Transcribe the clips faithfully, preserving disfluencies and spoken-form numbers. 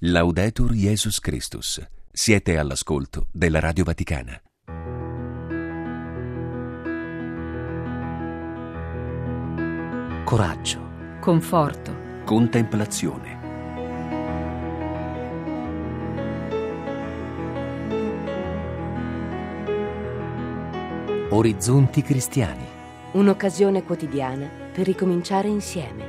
Laudetur Jesus Christus. Siete all'ascolto della Radio Vaticana. Coraggio, conforto, Contemplazione. orizzonti cristiani. Un'occasione quotidiana per ricominciare insieme.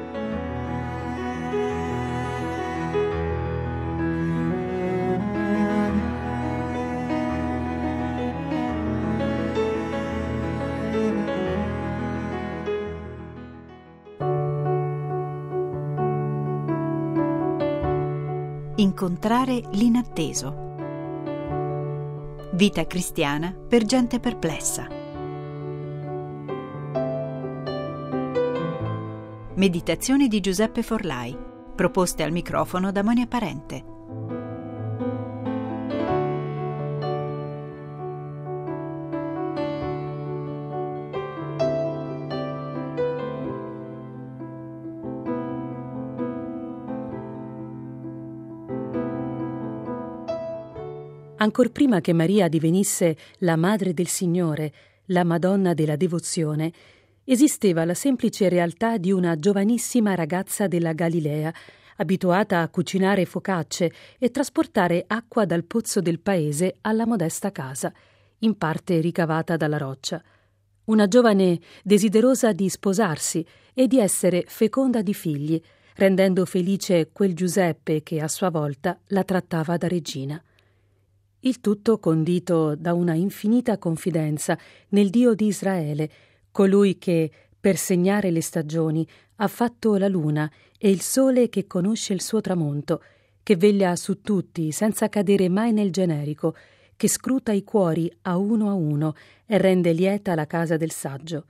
Incontrare l'inatteso. Vita cristiana per gente perplessa. Meditazioni di Giuseppe Forlai, proposte al microfono da Monia Parente. Ancor prima che Maria divenisse la Madre del Signore, la Madonna della Devozione, esisteva la semplice realtà di una giovanissima ragazza della Galilea, abituata a cucinare focacce e trasportare acqua dal pozzo del paese alla modesta casa, in parte ricavata dalla roccia. Una giovane desiderosa di sposarsi e di essere feconda di figli, rendendo felice quel Giuseppe che a sua volta la trattava da regina. Il tutto condito da una infinita confidenza nel Dio di Israele, colui che, per segnare le stagioni, ha fatto la luna e il sole che conosce il suo tramonto, che veglia su tutti senza cadere mai nel generico, che scruta i cuori a uno a uno e rende lieta la casa del saggio.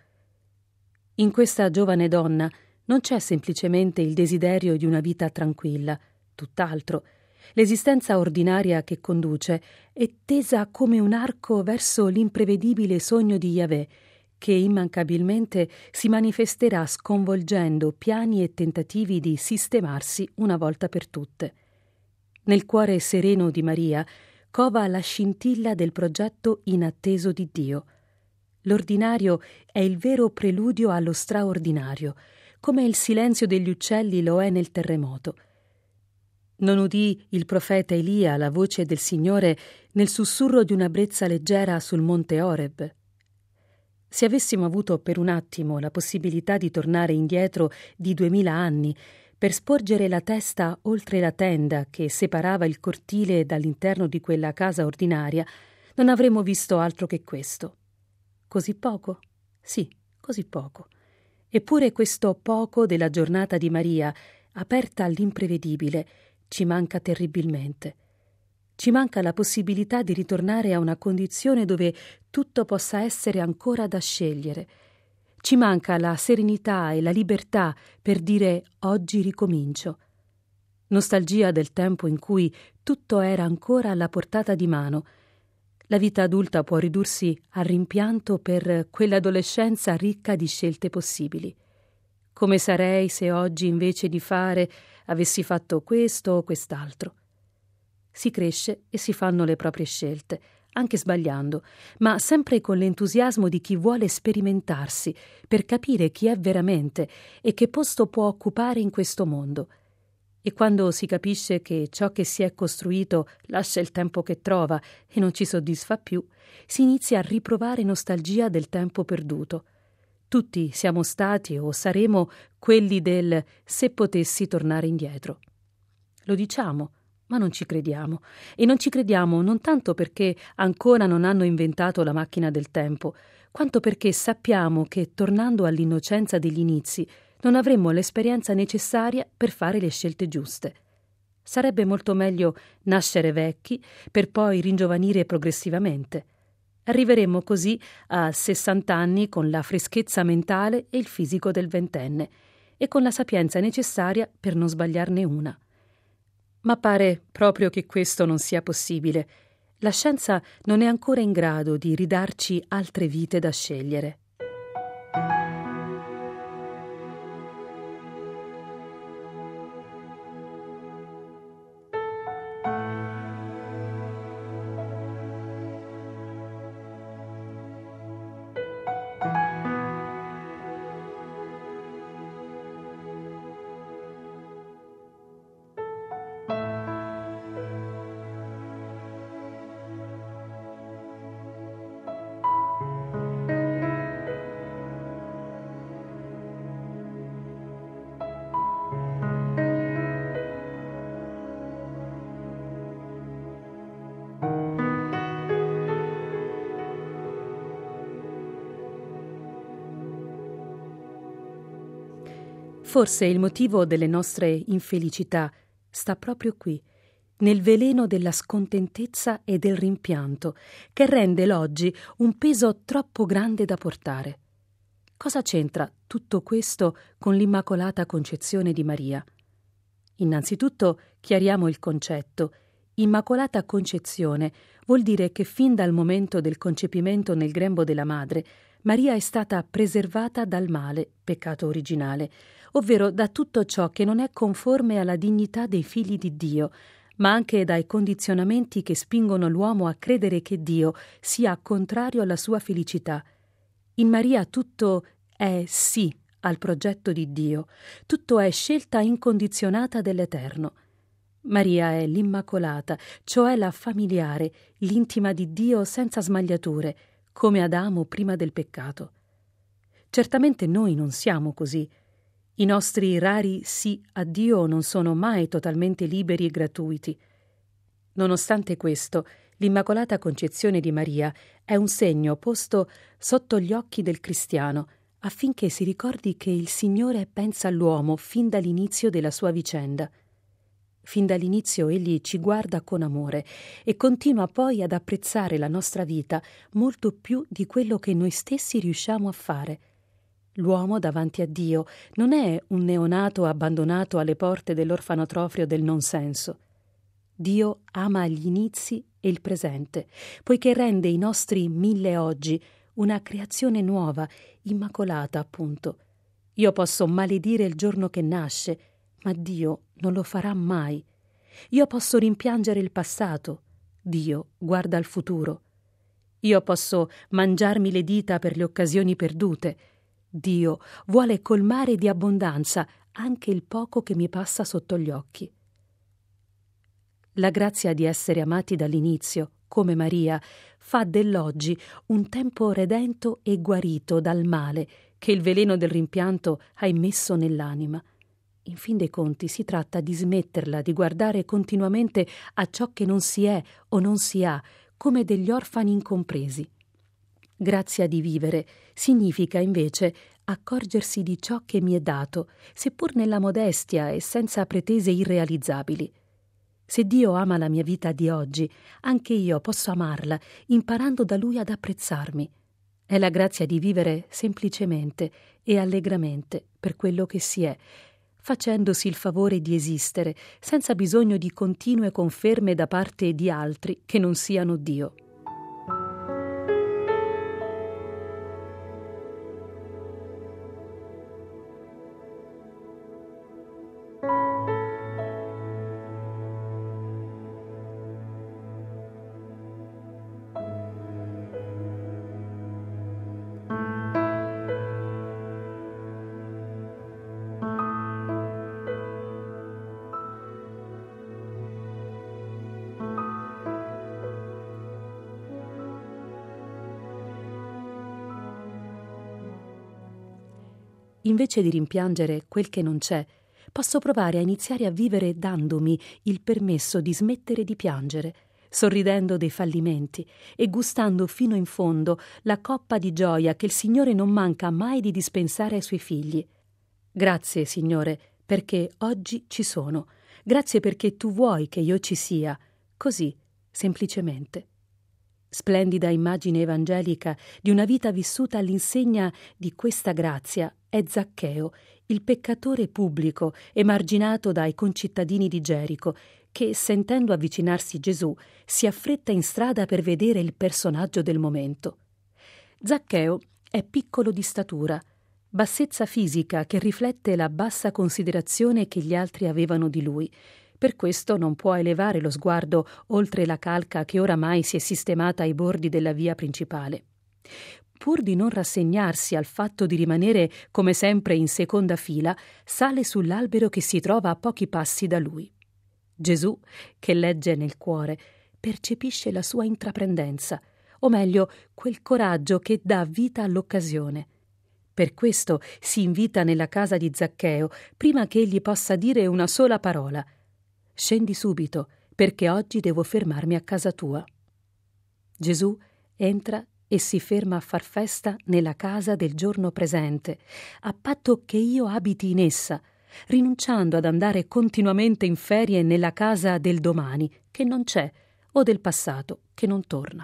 In questa giovane donna non c'è semplicemente il desiderio di una vita tranquilla, tutt'altro. L'esistenza ordinaria che conduce è tesa come un arco verso l'imprevedibile sogno di Yahweh, che immancabilmente si manifesterà sconvolgendo piani e tentativi di sistemarsi una volta per tutte. Nel cuore sereno di Maria cova la scintilla del progetto inatteso di Dio. L'ordinario è il vero preludio allo straordinario, come il silenzio degli uccelli lo è nel terremoto. Non udì il profeta Elia la voce del Signore nel sussurro di una brezza leggera sul monte Oreb? Se avessimo avuto per un attimo la possibilità di tornare indietro di duemila anni per sporgere la testa oltre la tenda che separava il cortile dall'interno di quella casa ordinaria, non avremmo visto altro che questo. Così poco? Sì, così poco. Eppure questo poco della giornata di Maria, aperta all'imprevedibile, ci manca terribilmente. Ci manca la possibilità di ritornare a una condizione dove tutto possa essere ancora da scegliere. Ci manca la serenità e la libertà per dire oggi ricomincio. Nostalgia del tempo in cui tutto era ancora alla portata di mano. La vita adulta può ridursi al rimpianto per quell'adolescenza ricca di scelte possibili. Come sarei se oggi invece di fare avessi fatto questo o quest'altro. Si cresce e si fanno le proprie scelte, anche sbagliando, ma sempre con l'entusiasmo di chi vuole sperimentarsi per capire chi è veramente e che posto può occupare in questo mondo. E quando si capisce che ciò che si è costruito lascia il tempo che trova e non ci soddisfa più, si inizia a riprovare nostalgia del tempo perduto. Tutti siamo stati o saremo quelli del «se potessi tornare indietro». Lo diciamo, ma non ci crediamo. E non ci crediamo non tanto perché ancora non hanno inventato la macchina del tempo, quanto perché sappiamo che, tornando all'innocenza degli inizi, non avremmo l'esperienza necessaria per fare le scelte giuste. Sarebbe molto meglio nascere vecchi per poi ringiovanire progressivamente. Arriveremmo così a sessanta anni con la freschezza mentale e il fisico del ventenne e con la sapienza necessaria per non sbagliarne una. Ma pare proprio che questo non sia possibile. La scienza non è ancora in grado di ridarci altre vite da scegliere. Forse il motivo delle nostre infelicità sta proprio qui, nel veleno della scontentezza e del rimpianto, che rende l'oggi un peso troppo grande da portare. Cosa c'entra tutto questo con l'Immacolata Concezione di Maria? Innanzitutto chiariamo il concetto. Immacolata Concezione vuol dire che fin dal momento del concepimento nel grembo della madre, Maria è stata preservata dal male, peccato originale, ovvero da tutto ciò che non è conforme alla dignità dei figli di Dio, ma anche dai condizionamenti che spingono l'uomo a credere che Dio sia contrario alla sua felicità. In Maria tutto è sì al progetto di Dio, tutto è scelta incondizionata dell'Eterno. Maria è l'Immacolata, cioè la familiare, l'intima di Dio senza smagliature, come Adamo prima del peccato. Certamente noi non siamo così. I nostri rari sì a Dio non sono mai totalmente liberi e gratuiti. Nonostante questo, l'Immacolata Concezione di Maria è un segno posto sotto gli occhi del cristiano, affinché si ricordi che il Signore pensa all'uomo fin dall'inizio della sua vicenda. Fin dall'inizio egli ci guarda con amore e continua poi ad apprezzare la nostra vita molto più di quello che noi stessi riusciamo a fare. L'uomo davanti a Dio non è un neonato abbandonato alle porte dell'orfanotrofio del non senso. Dio ama gli inizi e il presente, poiché rende i nostri mille oggi una creazione nuova, immacolata appunto. Io posso maledire il giorno che nasce, ma Dio non lo farà mai. Io posso rimpiangere il passato, Dio guarda al futuro. Io posso mangiarmi le dita per le occasioni perdute, Dio vuole colmare di abbondanza anche il poco che mi passa sotto gli occhi. La grazia di essere amati dall'inizio, come Maria, fa dell'oggi un tempo redento e guarito dal male che il veleno del rimpianto ha immesso nell'anima. In fin dei conti si tratta di smetterla di guardare continuamente a ciò che non si è o non si ha, come degli orfani incompresi. Grazia di vivere significa invece accorgersi di ciò che mi è dato, seppur nella modestia e senza pretese irrealizzabili. Se Dio ama la mia vita di oggi, anche io posso amarla, imparando da Lui ad apprezzarmi. È la grazia di vivere semplicemente e allegramente per quello che si è, facendosi il favore di esistere, senza bisogno di continue conferme da parte di altri che non siano Dio. Invece di rimpiangere quel che non c'è, posso provare a iniziare a vivere dandomi il permesso di smettere di piangere, sorridendo dei fallimenti e gustando fino in fondo la coppa di gioia che il Signore non manca mai di dispensare ai Suoi figli. Grazie, Signore, perché oggi ci sono. Grazie perché Tu vuoi che io ci sia, così, semplicemente. Splendida immagine evangelica di una vita vissuta all'insegna di questa grazia è Zaccheo, il peccatore pubblico emarginato dai concittadini di Gerico, che, sentendo avvicinarsi Gesù, si affretta in strada per vedere il personaggio del momento. Zaccheo è piccolo di statura, bassezza fisica che riflette la bassa considerazione che gli altri avevano di lui. Per questo non può elevare lo sguardo oltre la calca che oramai si è sistemata ai bordi della via principale. Pur di non rassegnarsi al fatto di rimanere come sempre in seconda fila, sale sull'albero che si trova a pochi passi da lui. Gesù, che legge nel cuore, percepisce la sua intraprendenza, o meglio, quel coraggio che dà vita all'occasione. Per questo si invita nella casa di Zaccheo prima che egli possa dire una sola parola. «Scendi subito, perché oggi devo fermarmi a casa tua». Gesù entra e si ferma a far festa nella casa del giorno presente, a patto che io abiti in essa, rinunciando ad andare continuamente in ferie nella casa del domani, che non c'è, o del passato, che non torna.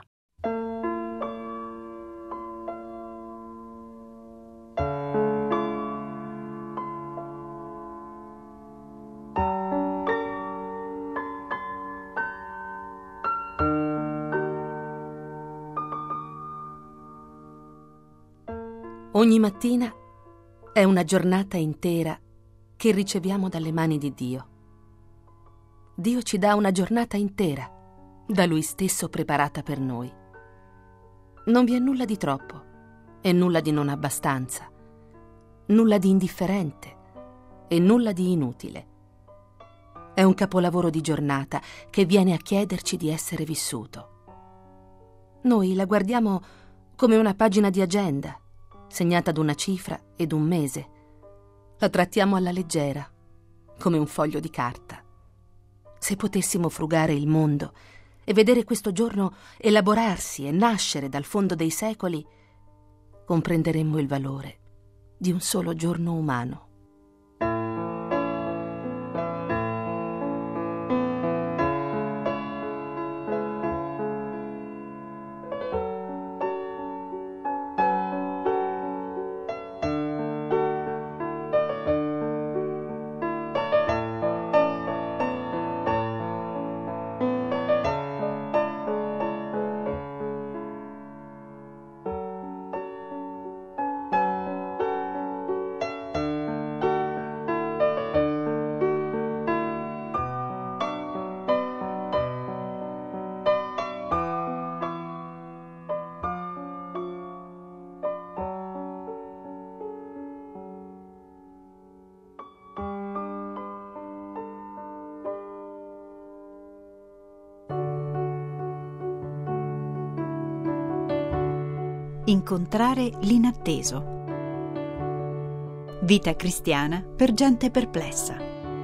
Ogni mattina è una giornata intera che riceviamo dalle mani di Dio. Dio ci dà una giornata intera, da Lui stesso preparata per noi. Non vi è nulla di troppo e nulla di non abbastanza, nulla di indifferente e nulla di inutile. È un capolavoro di giornata che viene a chiederci di essere vissuto. Noi la guardiamo come una pagina di agenda, segnata ad cifra ed un mese. La trattiamo alla leggera, come un foglio di carta. Se potessimo frugare il mondo e vedere questo giorno elaborarsi e nascere dal fondo dei secoli, comprenderemmo il valore di un solo giorno umano. Incontrare l'inatteso. Vita cristiana per gente perplessa.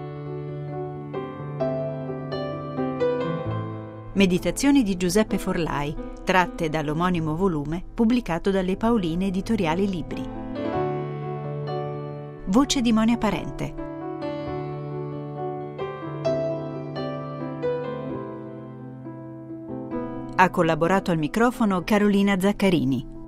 Meditazioni di Giuseppe Forlai, tratte dall'omonimo volume pubblicato dalle Paoline Editoriali Libri. Voce di Monia Parente. Ha collaborato al microfono Carolina Zaccarini.